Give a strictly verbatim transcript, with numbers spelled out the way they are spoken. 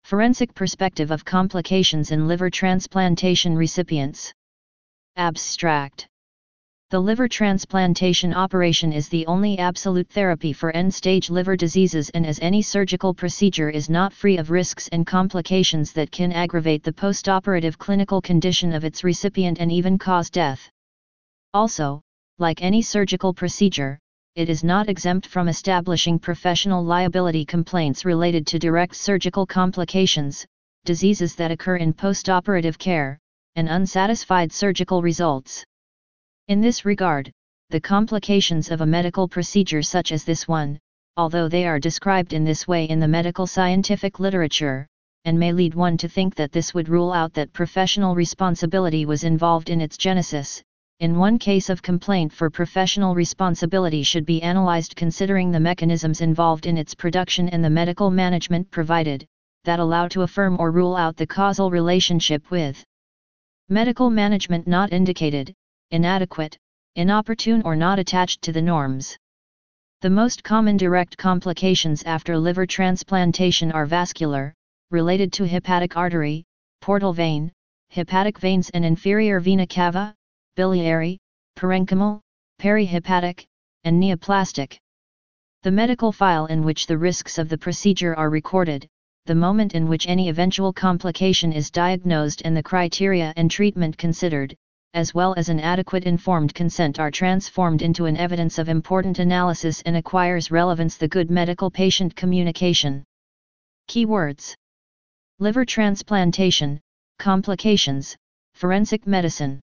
Forensic perspective of complications in liver transplantation recipients. Abstract. The liver transplantation operation is the only absolute therapy for end-stage liver diseases, and as any surgical procedure is not free of risks and complications that can aggravate the postoperative clinical condition of its recipient and even cause death. Also, like any surgical procedure, it is not exempt from establishing professional liability complaints related to direct surgical complications, diseases that occur in postoperative care, and unsatisfied surgical results. In this regard, the complications of a medical procedure such as this one, although they are described in this way in the medical scientific literature, and may lead one to think that this would rule out that professional responsibility was involved in its genesis, in one case of complaint for professional responsibility should be analyzed considering the mechanisms involved in its production and the medical management provided, that allow to affirm or rule out the causal relationship with medical management not indicated, inadequate, inopportune or not attached to the norms. The most common direct complications after liver transplantation are vascular, related to hepatic artery, portal vein, hepatic veins and inferior vena cava, biliary, parenchymal, perihepatic, and neoplastic. The medical file in which the risks of the procedure are recorded, the moment in which any eventual complication is diagnosed and the criteria and treatment considered, as well as an adequate informed consent are transformed into an evidence of important analysis and acquires relevance the good medical patient communication. Keywords: liver transplantation, complications, forensic medicine.